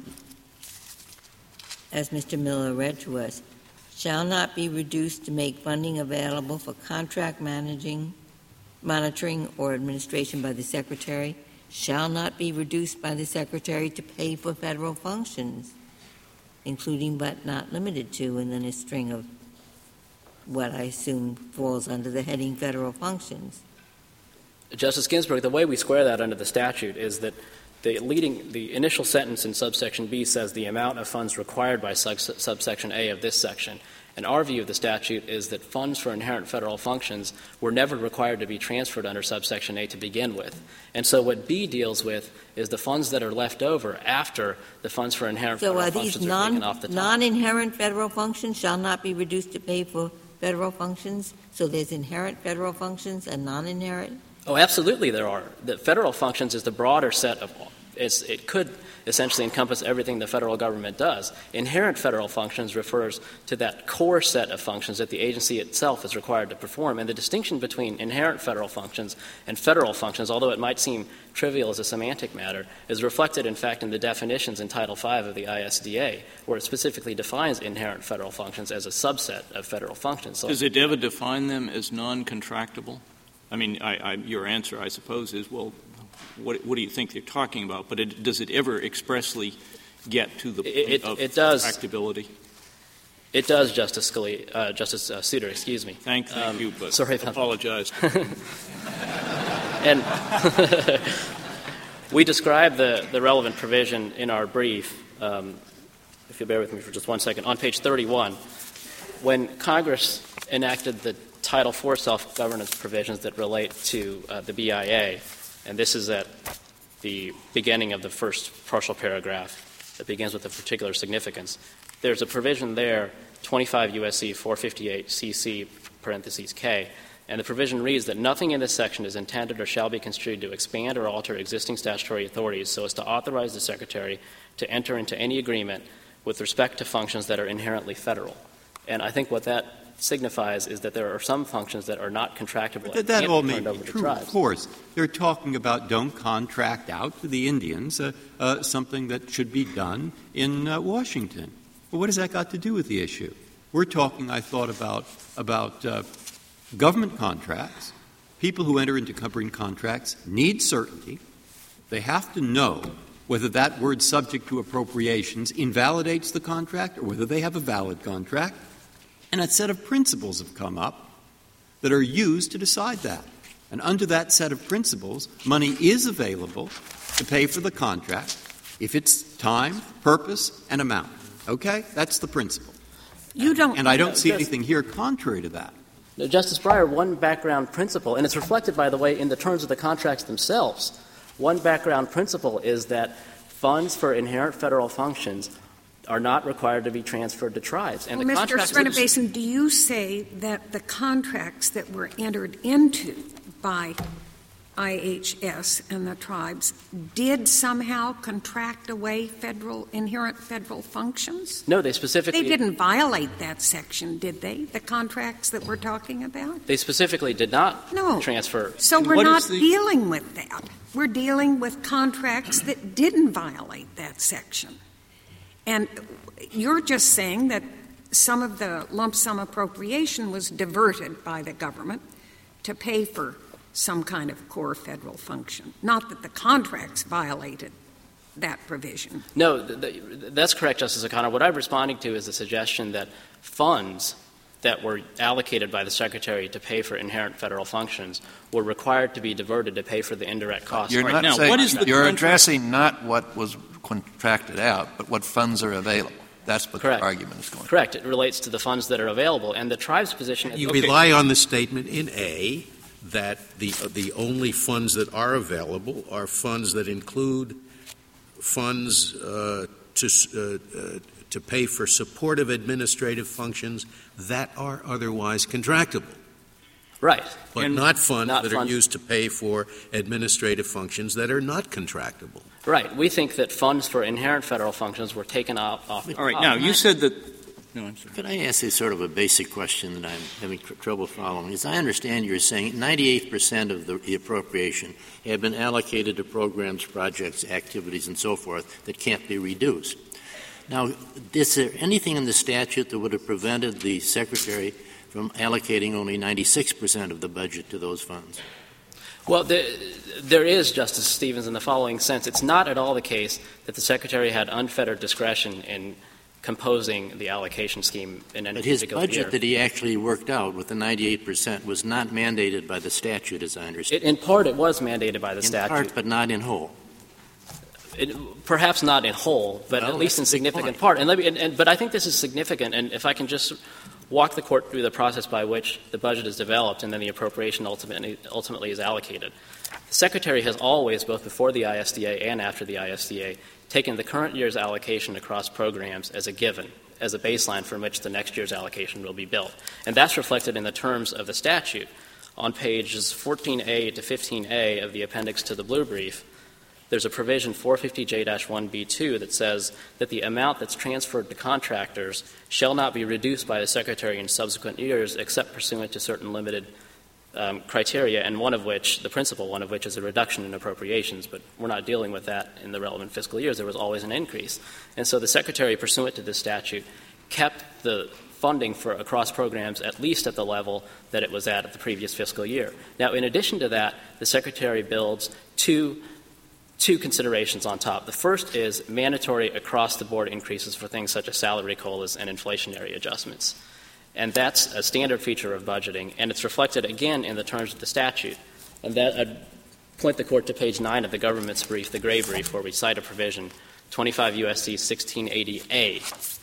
as Mr. Miller read to us, shall not be reduced to make funding available for contract monitoring or administration by the Secretary? shall not be reduced by the Secretary to pay for federal functions, including but not limited to, and then a string of what I assume falls under the heading federal functions. Justice Ginsburg, the way we square that under the statute is that the initial sentence in subsection B says the amount of funds required by subsection A of this section. And our view of the statute is that funds for inherent federal functions were never required to be transferred under subsection A to begin with. And so what B deals with is the funds that are left over after the funds for inherent federal functions are taken off the top. Non-inherent federal functions shall not be reduced to pay for federal functions? So there's inherent federal functions and non-inherent? Oh, absolutely there are. The federal functions is the broader set of it could essentially encompass everything the federal government does. Inherent federal functions refers to that core set of functions that the agency itself is required to perform. And the distinction between inherent federal functions and federal functions, although it might seem trivial as a semantic matter, is reflected, in fact, in the definitions in Title V of the ISDA, where it specifically defines inherent federal functions as a subset of federal functions. So does it ever define them as non-contractable? I mean, your answer, I suppose, is, well, what do you think they're talking about? But does it ever expressly get to the point of contractability? It does, Justice Scalia, Justice Souter, excuse me. Thank you, but sorry, apologize. And we describe the relevant provision in our brief, if you'll bear with me for just one second, on page 31. When Congress enacted the Title IV self-governance provisions that relate to the BIA, and this is at the beginning of the first partial paragraph that begins with a particular significance. There's a provision there, 25 U.S.C. 458 CC parentheses K, and the provision reads that nothing in this section is intended or shall be construed to expand or alter existing statutory authorities so as to authorize the Secretary to enter into any agreement with respect to functions that are inherently federal. And I think what that signifies is that there are some functions that are not contractable. But that all may be true, of course. They're talking about don't contract out to the Indians something that should be done in Washington. Well, what has that got to do with the issue? We're talking, I thought, about government contracts. People who enter into government contracts need certainty. They have to know whether that word subject to appropriations invalidates the contract or whether they have a valid contract. And a set of principles have come up that are used to decide that. And under that set of principles, money is available to pay for the contract if it's time, purpose, and amount. Okay? That's the principle. And I don't see anything here contrary to that. No, Justice Breyer, one background principle, and it's reflected, by the way, in the terms of the contracts themselves. One background principle is that funds for inherent federal functions are not required to be transferred to tribes. And well, Mr. Srinivasan, do you say that the contracts that were entered into by IHS and the tribes did somehow contract away inherent federal functions? No, they specifically... They didn't violate that section, did they, the contracts that we're talking about? They specifically did not transfer. So we're not dealing with that. We're dealing with contracts that didn't violate that section. And you're just saying that some of the lump sum appropriation was diverted by the government to pay for some kind of core federal function, not that the contracts violated that provision. No, that's correct, Justice O'Connor. What I'm responding to is the suggestion that funds that were allocated by the Secretary to pay for inherent federal functions were required to be diverted to pay for the indirect costs. You're not saying, you're addressing not what was contracted out, but what funds are available. That's what the argument is going. Correct. It relates to the funds that are available. And the tribe's position... You rely on the statement in A that the only funds that are available are funds that include funds to pay for supportive administrative functions that are otherwise contractable. Right. But not funds that are used to pay for administrative functions that are not contractable. Right. We think that funds for inherent federal functions were taken off. All right. Now, you said that... No, I'm sorry. Could I ask you sort of a basic question that I'm having trouble following? As I understand, you're saying 98% of the appropriation have been allocated to programs, projects, activities, and so forth that can't be reduced. Now, is there anything in the statute that would have prevented the Secretary from allocating only 96% of the budget to those funds? Well, there is, Justice Stevens, in the following sense. It's not at all the case that the Secretary had unfettered discretion in composing the allocation scheme in any particular year. But his budget that he actually worked out with the 98% was not mandated by the statute, as I understand. In part, it was mandated by the statute. In part, but not in whole. Perhaps not in whole, but at least in significant part. But I think this is significant, and if I can just walk the Court through the process by which the budget is developed and then the appropriation ultimately is allocated. The Secretary has always, both before the ISDA and after the ISDA, taken the current year's allocation across programs as a given, as a baseline from which the next year's allocation will be built. And that's reflected in the terms of the statute. On pages 14A to 15A of the appendix to the blue brief, there's a provision 450J-1B2 that says that the amount that's transferred to contractors shall not be reduced by the Secretary in subsequent years except pursuant to certain limited criteria, and the principal one of which is a reduction in appropriations, but we're not dealing with that in the relevant fiscal years. There was always an increase. And so the Secretary, pursuant to this statute, kept the funding for across programs at least at the level that it was at the previous fiscal year. Now, in addition to that, the Secretary builds two considerations on top. The first is mandatory across-the-board increases for things such as salary COLAs and inflationary adjustments. And that's a standard feature of budgeting, and it's reflected again in the terms of the statute. And that I'd point the Court to page 9 of the government's brief, the gray brief, where we cite a provision, 25 U.S.C. 1680A.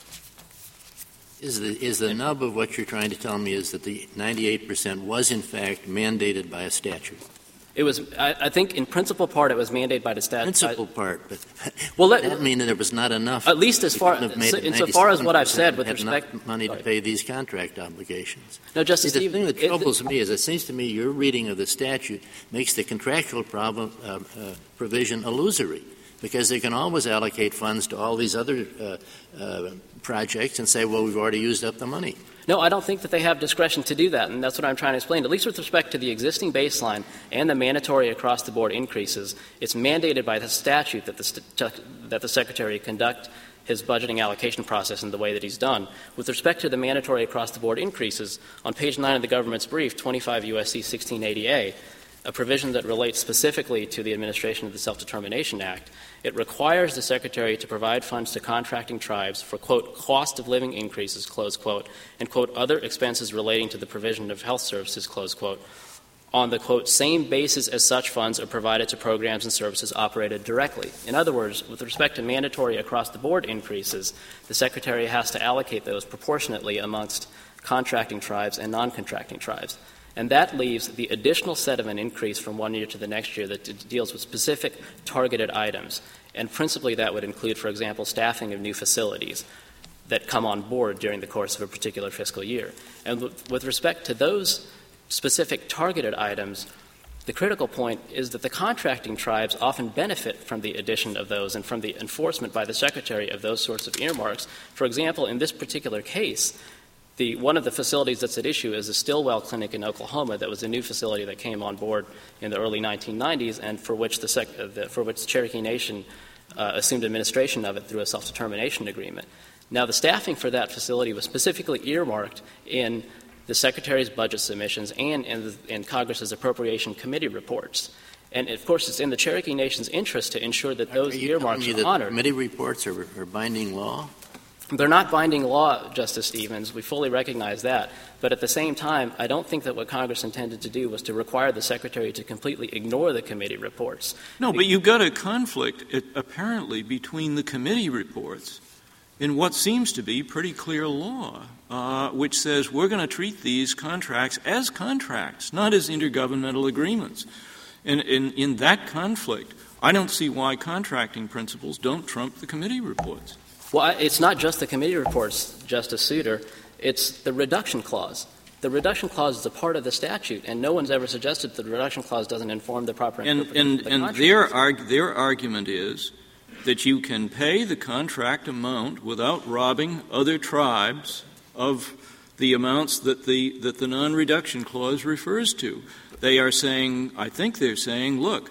Is the nub of what you're trying to tell me is that the 98% was in fact mandated by a statute? It was. I think, in principal part, it was mandated by the statute. Principal part, but that mean that there was not enough. At least insofar as what I've said with respect to money to pay these contract obligations. No, Justice Stevens, the thing that troubles me is it seems to me your reading of the statute makes the contractual provision illusory, because they can always allocate funds to all these other projects and say, well, we've already used up the money. No, I don't think that they have discretion to do that, and that's what I'm trying to explain. At least with respect to the existing baseline and the mandatory across-the-board increases, it's mandated by the statute that the Secretary conduct his budgeting allocation process in the way that he's done. With respect to the mandatory across-the-board increases, on page 9 of the government's brief, 25 U.S.C. 1680A, a provision that relates specifically to the administration of the Self-Determination Act, it requires the Secretary to provide funds to contracting tribes for, quote, cost of living increases, close quote, and, quote, other expenses relating to the provision of health services, close quote, on the, quote, same basis as such funds are provided to programs and services operated directly. In other words, with respect to mandatory across-the-board increases, the Secretary has to allocate those proportionately amongst contracting tribes and non-contracting tribes. And that leaves the additional set of an increase from one year to the next year that deals with specific targeted items. And principally that would include, for example, staffing of new facilities that come on board during the course of a particular fiscal year. And with respect to those specific targeted items, the critical point is that the contracting tribes often benefit from the addition of those and from the enforcement by the Secretary of those sorts of earmarks. For example, in this particular case, one of the facilities that's at issue is the Stillwell Clinic in Oklahoma. That was a new facility that came on board in the early 1990s, and for which the Cherokee Nation assumed administration of it through a self-determination agreement. Now, the staffing for that facility was specifically earmarked in the Secretary's budget submissions and in Congress's appropriation committee reports. And, of course, it's in the Cherokee Nation's interest to ensure that those earmarks are honored. Committee reports are binding law? They're not binding law, Justice Stevens. We fully recognize that. But at the same time, I don't think that what Congress intended to do was to require the Secretary to completely ignore the committee reports. No, but you've got a conflict, apparently, between the committee reports and what seems to be pretty clear law, which says we're going to treat these contracts as contracts, not as intergovernmental agreements. And in that conflict, I don't see why contracting principles don't trump the committee reports. Well, it's not just the committee reports, Justice Souter. It's the reduction clause. The reduction clause is a part of the statute, and no one's ever suggested that the reduction clause doesn't inform the proper interpretation of the contract. And their argument is that you can pay the contract amount without robbing other tribes of the amounts that the non-reduction clause refers to. They are saying, I think they're saying, look,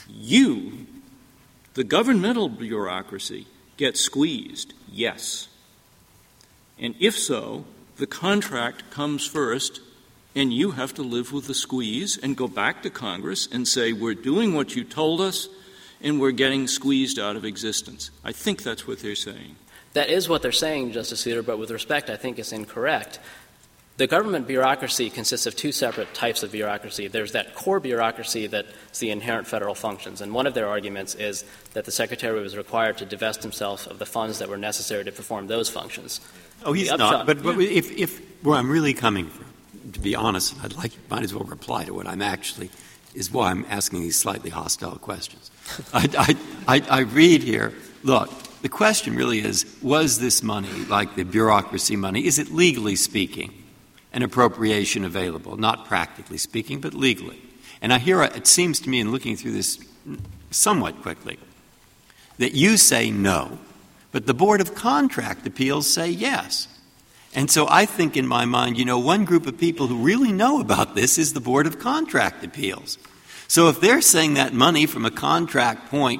you, the governmental bureaucracy, get squeezed, yes. And if so, the contract comes first and you have to live with the squeeze and go back to Congress and say, we're doing what you told us, and we're getting squeezed out of existence. I think that's what they're saying. That is what they're saying, Justice Souter, but with respect, I think it's incorrect. The government bureaucracy consists of two separate types of bureaucracy. There's that core bureaucracy that's the inherent federal functions, and one of their arguments is that the Secretary was required to divest himself of the funds that were necessary to perform those functions. Oh, he's not. But if where I'm really coming from, to be honest, might as well reply to what I'm actually is why I'm asking these slightly hostile questions. I read here, look, the question really is, was this money, like the bureaucracy money, is it legally speaking an appropriation available? Not practically speaking, but legally. And I hear, it seems to me in looking through this somewhat quickly, that you say no, but the Board of Contract Appeals say yes. And so I think in my mind, one group of people who really know about this is the Board of Contract Appeals. So if they're saying that money from a contract point,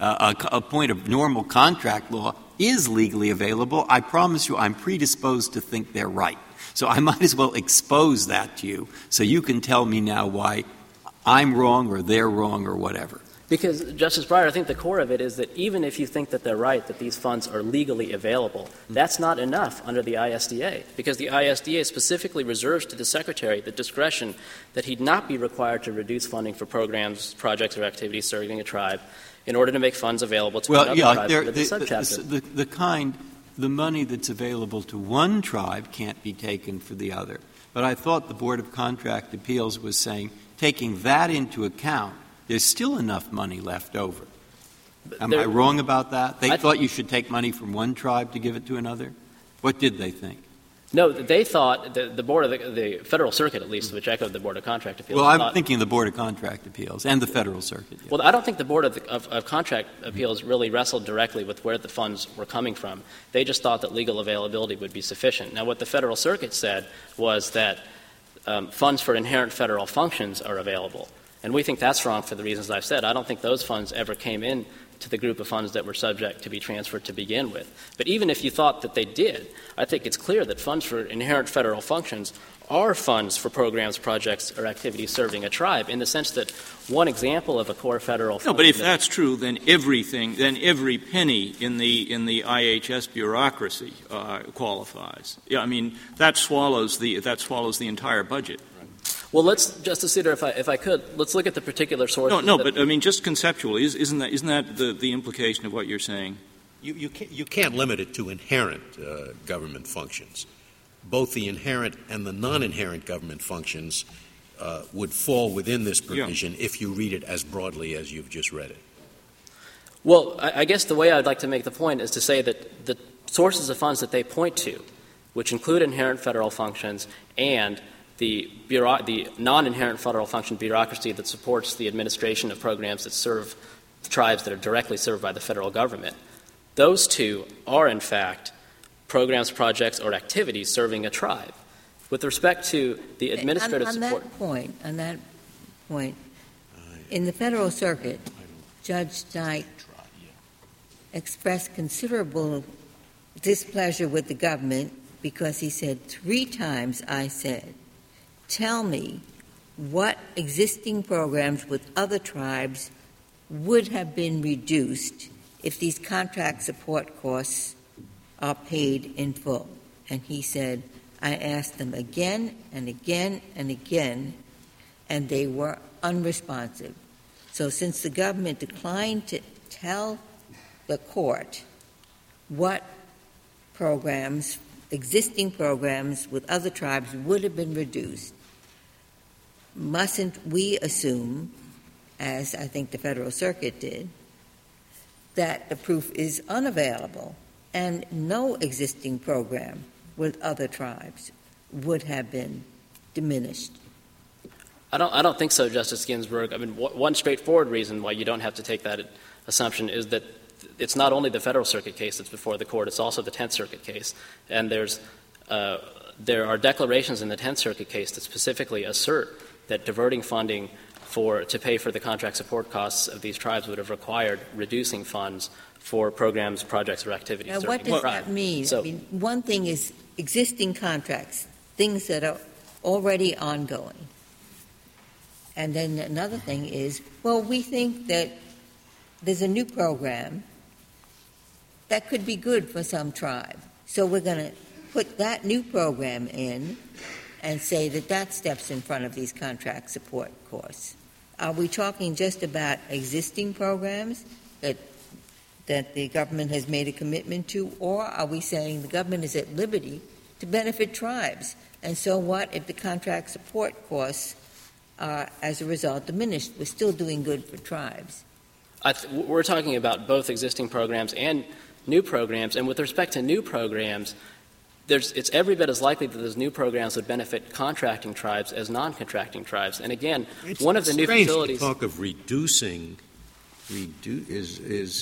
a point of normal contract law, is legally available, I promise you I'm predisposed to think they're right. So I might as well expose that to you so you can tell me now why I'm wrong or they're wrong or whatever. Because, Justice Breyer, I think the core of it is that even if you think that they're right, that these funds are legally available, that's not enough under the ISDA, because the ISDA specifically reserves to the Secretary the discretion that he'd not be required to reduce funding for programs, projects, or activities serving a tribe in order to make funds available to another tribe under the subchapter. The money that's available to one tribe can't be taken for the other. But I thought the Board of Contract Appeals was saying, taking that into account, there's still enough money left over. Am I wrong about that? They thought you should take money from one tribe to give it to another? What did they think? No, they thought, the Board of the Federal Circuit, at least, which echoed the Board of Contract Appeals. Well, I'm thinking the Board of Contract Appeals and the Federal Circuit. Yes. Well, I don't think the Board of Contract Appeals really wrestled directly with where the funds were coming from. They just thought that legal availability would be sufficient. Now, what the Federal Circuit said was that funds for inherent federal functions are available. And we think that's wrong for the reasons I've said. I don't think those funds ever came in to the group of funds that were subject to be transferred to begin with. But even if you thought that they did, I think it's clear that funds for inherent federal functions are funds for programs, projects, or activities serving a tribe, in the sense that one example of a core federal function. No, but if that's true, then every penny in the IHS bureaucracy qualifies. Yeah, I mean that swallows the entire budget. Well, Justice Souter, if I could, let's look at the particular sources. No, but I mean, just conceptually, isn't that the implication of what you're saying? You can't limit it to inherent government functions. Both the inherent and the non-inherent government functions would fall within this provision if you read it as broadly as you've just read it. Well, I guess the way I'd like to make the point is to say that the sources of funds that they point to, which include inherent federal functions and the non-inherent federal function bureaucracy that supports the administration of programs that serve tribes that are directly served by the federal government, those two are, in fact, programs, projects, or activities serving a tribe. With respect to the administrative support. On that point, in the Federal Circuit, Judge Dyke expressed considerable displeasure with the government because he said 3 times I said, tell me what existing programs with other tribes would have been reduced if these contract support costs are paid in full. And he said, I asked them again and again and again, and they were unresponsive. So since the government declined to tell the court what programs, existing programs with other tribes would have been reduced, mustn't we assume, as I think the Federal Circuit did, that the proof is unavailable and no existing program with other tribes would have been diminished? I don't think so, Justice Ginsburg. I mean, one straightforward reason why you don't have to take that assumption is that it's not only the Federal Circuit case that's before the court, it's also the Tenth Circuit case. And there are declarations in the Tenth Circuit case that specifically assert that diverting funding to pay for the contract support costs of these tribes would have required reducing funds for programs, projects, or activities. Now, what does that mean? So, I mean, one thing is existing contracts, things that are already ongoing. And then another thing is, well, we think that there's a new program that could be good for some tribe. So we're going to put that new program in and say that that steps in front of these contract support costs. Are we talking just about existing programs that the government has made a commitment to, or are we saying the government is at liberty to benefit tribes? And so what if the contract support costs are, as a result, diminished? We're still doing good for tribes. We're talking about both existing programs and new programs. And with respect to new programs, it's every bit as likely that those new programs would benefit contracting tribes as non-contracting tribes. And again, one of the new facilities. To talk of reducing is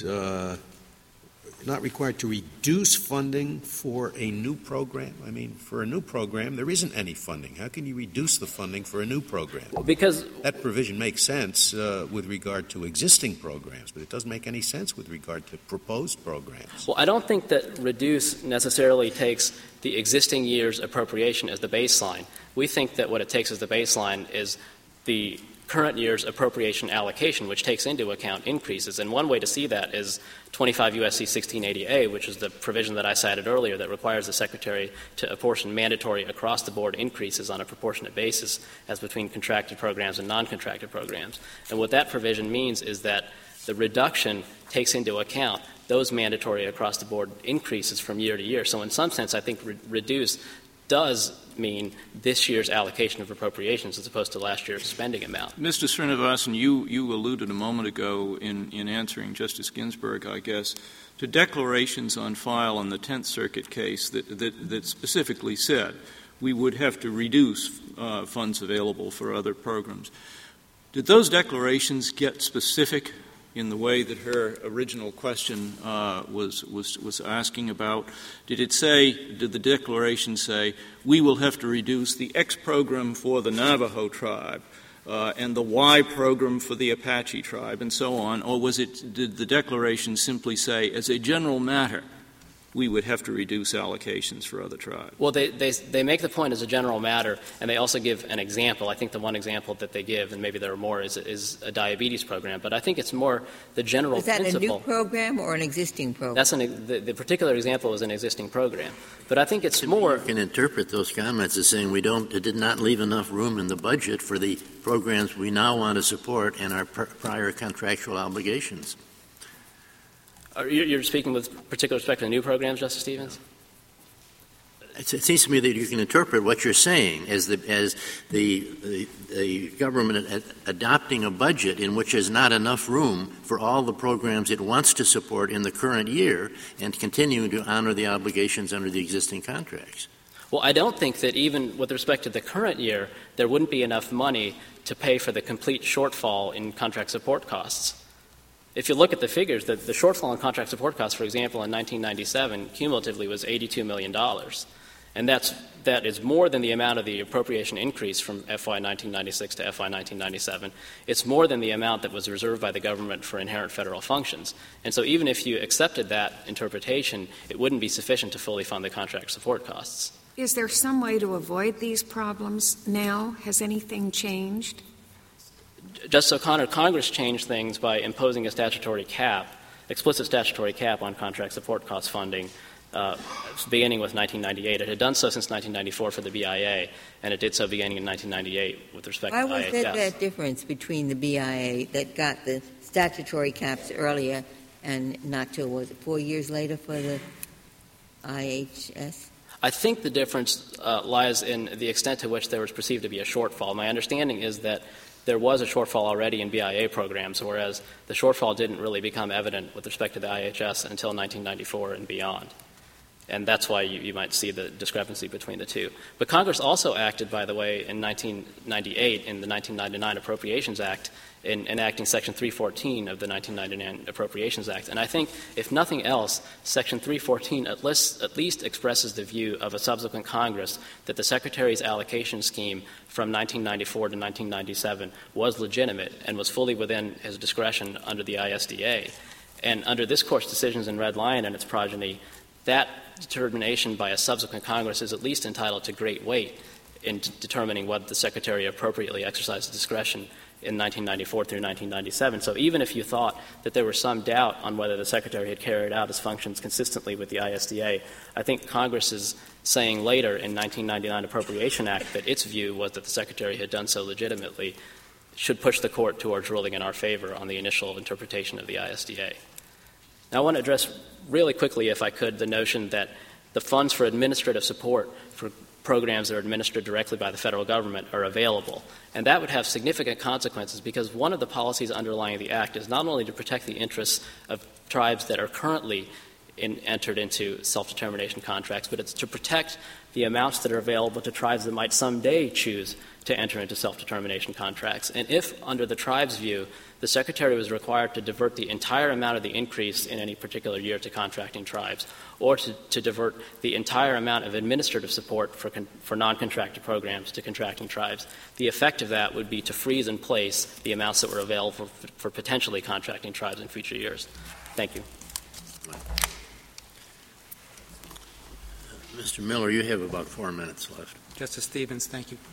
not required to reduce funding for a new program. I mean, for a new program, there isn't any funding. How can you reduce the funding for a new program? Well, because that provision makes sense with regard to existing programs, but it doesn't make any sense with regard to proposed programs. Well, I don't think that reduce necessarily takes the existing year's appropriation as the baseline. We think that what it takes as the baseline is the current year's appropriation allocation, which takes into account increases. And one way to see that is 25 U.S.C. 1680A, which is the provision that I cited earlier that requires the Secretary to apportion mandatory across-the-board increases on a proportionate basis as between contracted programs and non-contracted programs. And what that provision means is that the reduction takes into account those mandatory across-the-board increases from year to year. So in some sense, I think reduce does mean this year's allocation of appropriations as opposed to last year's spending amount. Mr. Srinivasan, you alluded a moment ago in answering Justice Ginsburg, I guess, to declarations on file in the Tenth Circuit case that specifically said we would have to reduce funds available for other programs. Did those declarations get specific in the way that her original question was asking about? Did the declaration say, we will have to reduce the X program for the Navajo tribe and the Y program for the Apache tribe and so on? Or did the declaration simply say, as a general matter, we would have to reduce allocations for other tribes? Well, they make the point as a general matter, and they also give an example. I think the one example that they give, and maybe there are more, is a diabetes program. But I think it's more the general principle. Is that a new program or an existing program? That's the particular example is an existing program. But I think it's more. You can interpret those comments as saying it did not leave enough room in the budget for the programs we now want to support and our prior contractual obligations. You're speaking with particular respect to the new programs, Justice Stevens? It seems to me that you can interpret what you're saying as the government adopting a budget in which there's not enough room for all the programs it wants to support in the current year and continuing to honor the obligations under the existing contracts. Well, I don't think that even with respect to the current year, there wouldn't be enough money to pay for the complete shortfall in contract support costs. If you look at the figures, the shortfall in contract support costs, for example, in 1997, cumulatively was $82 million. And that is more than the amount of the appropriation increase from FY 1996 to FY 1997. It's more than the amount that was reserved by the government for inherent federal functions. And so even if you accepted that interpretation, it wouldn't be sufficient to fully fund the contract support costs. Is there some way to avoid these problems now? Has anything changed? Justice O'Connor, Congress changed things by imposing a explicit statutory cap on contract support cost funding beginning with 1998. It had done so since 1994 for the BIA, and it did so beginning in 1998 with respect to IHS. Why was there that difference between the BIA that got the statutory caps earlier and not till, was it 4 years later for the IHS? I think the difference lies in the extent to which there was perceived to be a shortfall. My understanding is that there was a shortfall already in BIA programs, whereas the shortfall didn't really become evident with respect to the IHS until 1994 and beyond. And that's why you might see the discrepancy between the two. But Congress also acted, by the way, in 1998 in the 1999 Appropriations Act in enacting Section 314 of the 1999 Appropriations Act. And I think, if nothing else, Section 314 at least expresses the view of a subsequent Congress that the Secretary's allocation scheme from 1994 to 1997 was legitimate and was fully within his discretion under the ISDA. And under this Court's decisions in Red Lion and its progeny, that determination by a subsequent Congress is at least entitled to great weight in determining whether the Secretary appropriately exercised discretion in 1994 through 1997. So even if you thought that there was some doubt on whether the Secretary had carried out his functions consistently with the ISDA, I think Congress is saying later in 1999 Appropriation Act that its view was that the Secretary had done so legitimately should push the Court towards ruling in our favor on the initial interpretation of the ISDA. Now I want to address really quickly, if I could, the notion that the funds for administrative support for programs that are administered directly by the federal government are available. And that would have significant consequences because one of the policies underlying the Act is not only to protect the interests of tribes that are currently entered into self-determination contracts, but it's to protect the amounts that are available to tribes that might someday choose to enter into self-determination contracts. And if, under the tribe's view, the Secretary was required to divert the entire amount of the increase in any particular year to contracting tribes, or to divert the entire amount of administrative support for non-contracted programs to contracting tribes, the effect of that would be to freeze in place the amounts that were available for potentially contracting tribes in future years. Thank you. Mr. Miller, you have about 4 minutes left. Justice Stevens, thank you.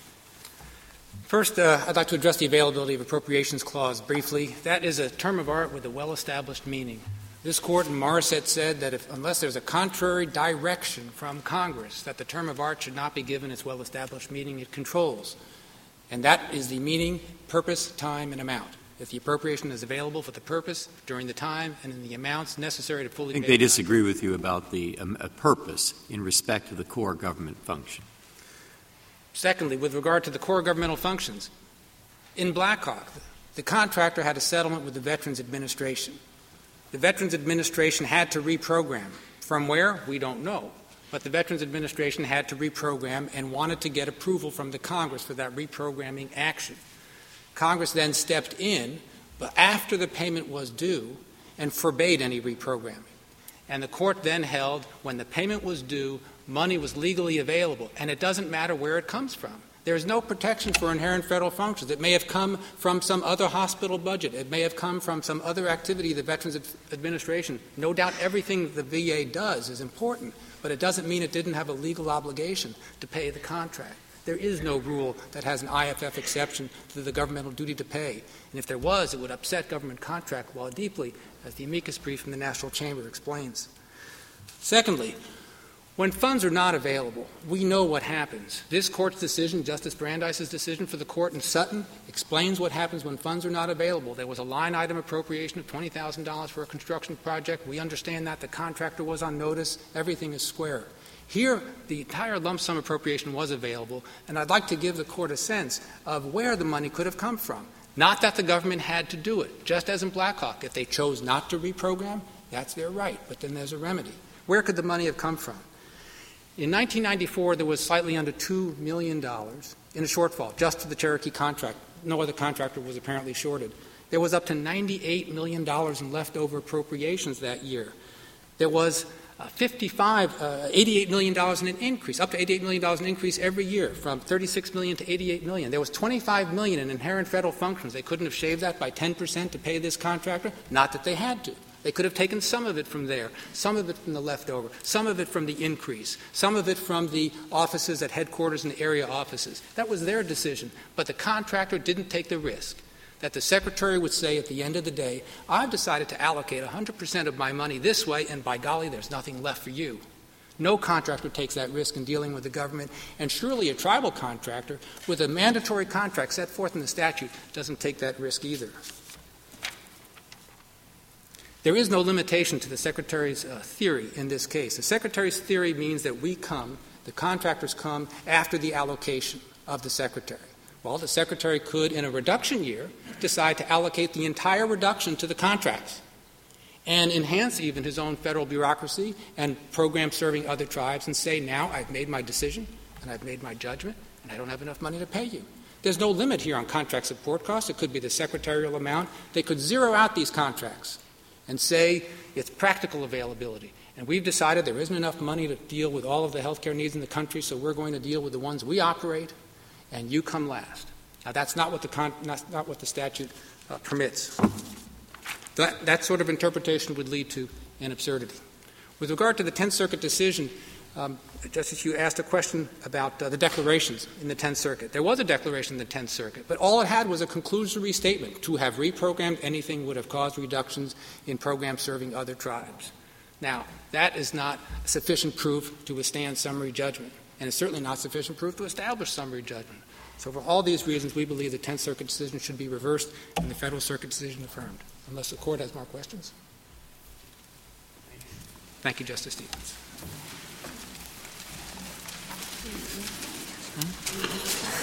First, I'd like to address the availability of appropriations clause briefly. That is a term of art with a well-established meaning. This Court in Morissette said that unless there's a contrary direction from Congress, that the term of art should not be given its well-established meaning it controls. And that is the meaning, purpose, time, and amount. If the appropriation is available for the purpose, during the time, and in the amounts necessary to fully I think they disagree with you about the purpose in respect to the core government function. Secondly, with regard to the core governmental functions, in Blackhawk, the contractor had a settlement with the Veterans Administration. The Veterans Administration had to reprogram. From where? We don't know. But the Veterans Administration had to reprogram and wanted to get approval from the Congress for that reprogramming action. Congress then stepped in, but after the payment was due, and forbade any reprogramming. And the Court then held when the payment was due, money was legally available, and it doesn't matter where it comes from. There is no protection for inherent federal functions. It may have come from some other hospital budget. It may have come from some other activity of the Veterans Administration. No doubt everything the VA does is important, but it doesn't mean it didn't have a legal obligation to pay the contract. There is no rule that has an IFF exception to the governmental duty to pay. And if there was, it would upset government contract law deeply, as the amicus brief from the National Chamber explains. Secondly, when funds are not available, we know what happens. This Court's decision, Justice Brandeis's decision for the Court in Sutton, explains what happens when funds are not available. There was a line-item appropriation of $20,000 for a construction project. We understand that. The contractor was on notice. Everything is square. Here, the entire lump sum appropriation was available, and I'd like to give the Court a sense of where the money could have come from. Not that the government had to do it, just as in Blackhawk. If they chose not to reprogram, that's their right, but then there's a remedy. Where could the money have come from? In 1994, there was slightly under $2 million in a shortfall, just to the Cherokee contract. No other contractor was apparently shorted. There was up to $98 million in leftover appropriations that year. There was $88 million in an increase, up to $88 million in increase every year, from $36 million to $88 million. There was $25 million in inherent federal functions. They couldn't have shaved that by 10% to pay this contractor, not that they had to. They could have taken some of it from there, some of it from the leftover, some of it from the increase, some of it from the offices at headquarters and area offices. That was their decision, but the contractor didn't take the risk that the Secretary would say at the end of the day, I've decided to allocate 100% of my money this way, and by golly, there's nothing left for you. No contractor takes that risk in dealing with the government, and surely a tribal contractor with a mandatory contract set forth in the statute doesn't take that risk either. There is no limitation to the Secretary's theory in this case. The Secretary's theory means that the contractors come after the allocation of the Secretary. Well, the Secretary could, in a reduction year, decide to allocate the entire reduction to the contracts and enhance even his own federal bureaucracy and programs serving other tribes and say, now I've made my decision and I've made my judgment and I don't have enough money to pay you. There's no limit here on contract support costs. It could be the secretarial amount. They could zero out these contracts and say it's practical availability. And we've decided there isn't enough money to deal with all of the health care needs in the country, so we're going to deal with the ones we operate, and you come last. Now, that's not what the statute permits. That sort of interpretation would lead to an absurdity. With regard to the Tenth Circuit decision Justice, you asked a question about the declarations in the Tenth Circuit. There was a declaration in the Tenth Circuit, but all it had was a conclusory statement. To have reprogrammed anything would have caused reductions in programs serving other tribes. Now, that is not sufficient proof to withstand summary judgment, and it's certainly not sufficient proof to establish summary judgment. So for all these reasons, we believe the Tenth Circuit decision should be reversed and the Federal Circuit decision affirmed, unless the Court has more questions. Thank you, Justice Stevens.